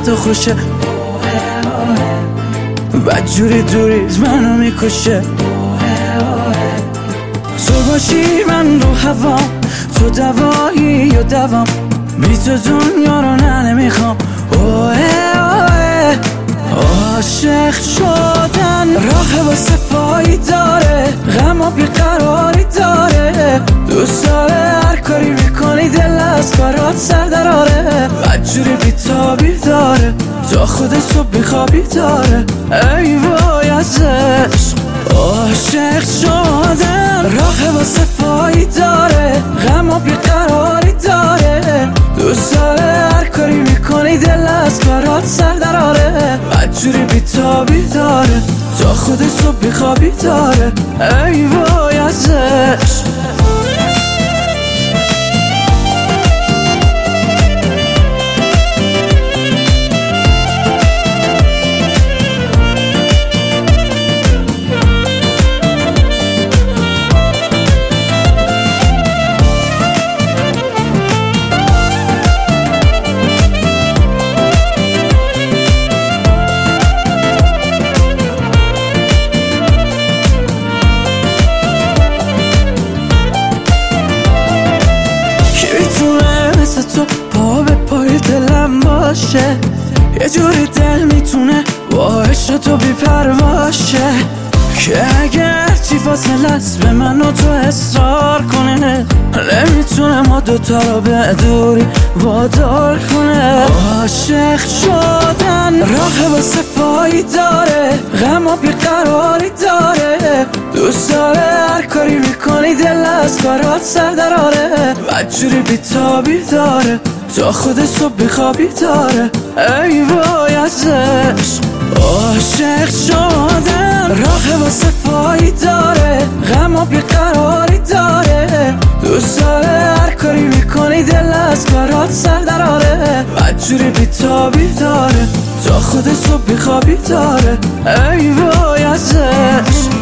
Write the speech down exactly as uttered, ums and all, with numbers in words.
تو خوشه، بدجوری دوریز منو میکشه. تو باشی من رو هوا، تو دوایی یا دوام، بی تو دنیا رو نه نمیخوام. اوه اوه عاشق شدن راه واسه پایی داره، غم و بیقراری داره. دوست داره هر کاری میکنی دل از کارات سر دراره، بدجوری بیتابی داره تا خود صبح بیخوابی داره. ای وای از عشق عاشق شدن راه واسه پایی داره، غم و بیقراری داره. دوست داره هر کاری میکنی دل از کارات سر دراره، بدجوری بیتابی داره تا خود صبح بیخوابی داره. ای وای از عشق. تو پا به پای دلم باشه، یه جوری دل میتونه با عشق تو بی پرواشه، که اگر چی فاصله است به من و تو اصرار کنه، نمیتونه ما دوتا رو به دوری وادار کنه. عاشق شدن راه واسه پایی داره، غم و بیقراری داره. دوست داره هر کاری میکنی دل از کارات سر دراره، بدجوری بیتابی داره تا خود صبح بیخوابی داره. ای وای از عشق عاشق شدن راه واسه پایی داره، غم و بیقراری داره. دوست داره هر کاری میکنی دل از کارات سر دراره، بدجوری بیتابی داره تا خود صبح بیخوابی داره. ای وای از عشق.